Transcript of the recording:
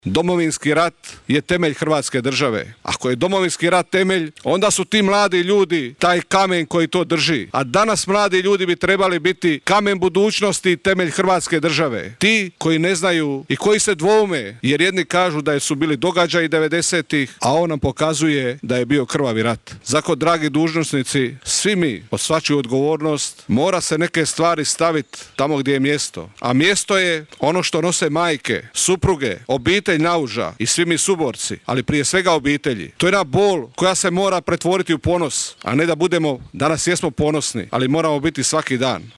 Domovinski rat je temelj Hrvatske države. Ako je Domovinski rat temelj, onda su ti mladi ljudi taj kamen koji to drži. A danas mladi ljudi bi trebali biti kamen budućnosti i temelj Hrvatske države. Ti koji ne znaju i koji se dvoume, jer jedni kažu da su bili događaji 90-ih, a on nam pokazuje da je bio krvavi rat. Zato, dragi dužnosnici, svi mi od svačiju odgovornost, mora se neke stvari staviti tamo gdje je mjesto. A mjesto je ono što nose majke, supruge, obitelj nauža i svi mi suborci, ali prije svega obitelji. To je jedna bol koja se mora pretvoriti u ponos, a ne da budemo, danas jesmo ponosni, ali moramo biti svaki dan.